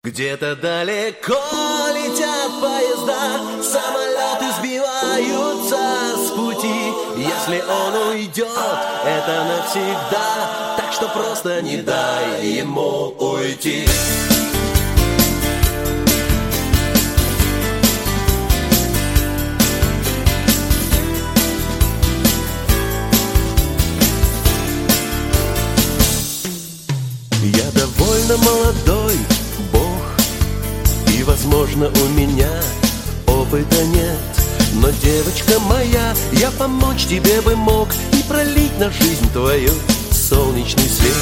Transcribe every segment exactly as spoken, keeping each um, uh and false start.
Где-то далеко летят поезда, самолеты сбиваются с пути. Если он уйдет, это навсегда, так что просто не дай ему уйти. Я довольно молодой, и, возможно, у меня опыта нет. Но, девочка моя, я помочь тебе бы мог и пролить на жизнь твою солнечный свет.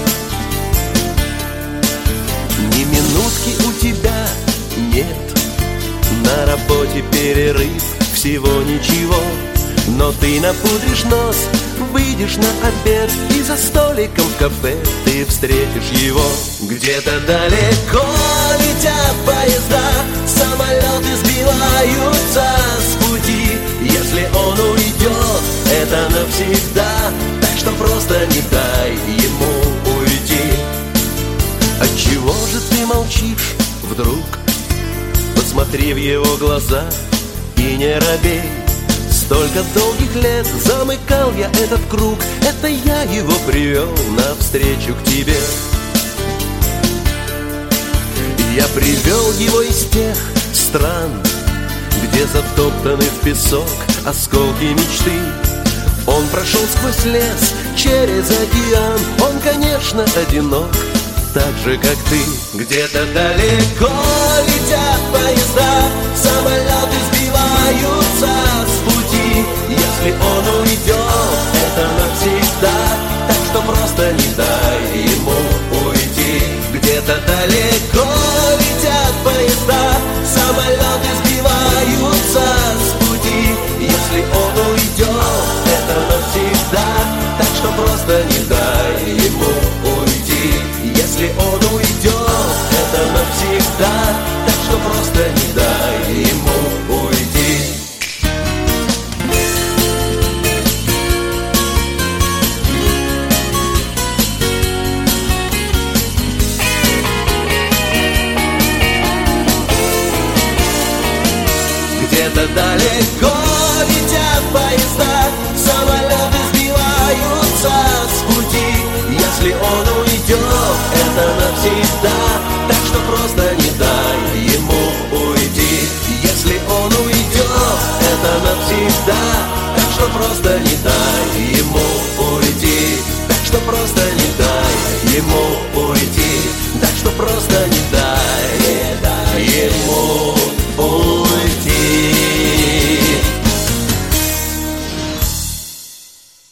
Ни минутки у тебя нет, на работе перерыв, всего ничего. Но ты напудришь нос, выйдешь на обед, и за столиком в кафе ты встретишь его. Где-то далеко летят поезда, самолеты сбиваются с пути. Если он уйдет, это навсегда, так что просто не дай ему уйти. Отчего же ты молчишь вдруг? Посмотри в его глаза и не робей. Столько долгих лет замыкал я этот круг, это я его привел навстречу к тебе. Я привел его из тех стран, где затоптаны в песок осколки мечты. Он прошел сквозь лес, через океан, он, конечно, одинок, так же, как ты. Где-то далеко летят поезда, самолеты сбиваются с пути. Если он уйдет, это навсегда, так что просто не дай ему уйти. Где-то далеко летят поезда, самолеты сбиваются с пути. Если он уйдет, это навсегда, так что просто не дай ему уйти. Если он уйдет, это навсегда, так что просто не дай ему уйти. Где-то далеко летят поезда, самолеты сбиваются с пути. Если он уйдет, это навсегда, так что просто не дай ему уйти. Если он уйдет, это навсегда, так что просто не дай ему уйти. Так что просто не дай ему уйти.